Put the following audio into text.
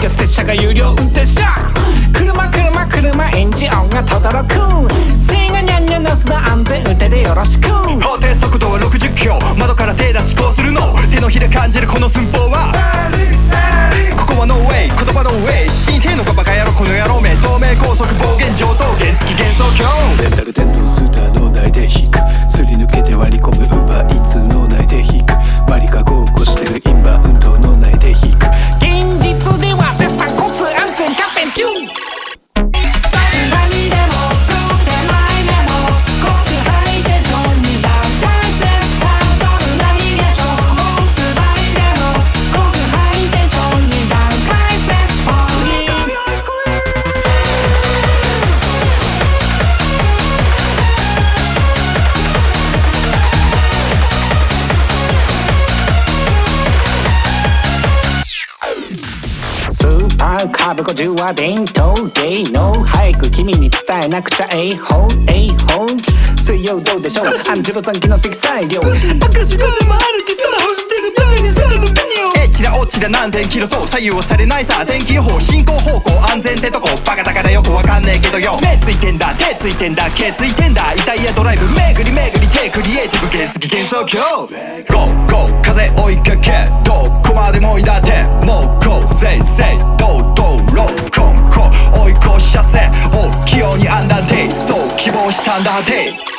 業拙者が有料運転者。車エンジン音が轟く。せいがニャンニャン夏の安全運転でよろしく。 法定速度は60キロ。窓から手出しこうするの。手のひら感じるこの寸法はここはノーウェイ、言葉のウェイ。死にてんのかバカ野郎この野郎め。東名高速暴言上等原付幻想郷。 レンタル電動スーター脳内で引く。すり抜けて割り込むウーバーイーツ脳内で引く。マリカゴー起こしてるインバウンド脳内で引く。 現実では絶賛交通安全キャンペーン中。スーパーカブ50は伝統芸能。早く君に伝えなくちゃ水曜どうでしょう。アンジェロ残機の積載量。赤字でも歩きスマホしてる時にセカンドビデオ。 エッチラオッチラ何千キロと左右はされないさ。天気予報進行方向安全ってとこバカだからよくわかんねえけどよ。目ついてんだ手ついてんだ毛ついてんだ。イタイヤドライブめぐり手クリエイティブ原付幻想郷。ゴーゴー風追いかけどこまでもいだってもうこうせい堂々ローコンコ追い越し車線を器用にアンダーテイそう希望したんだって。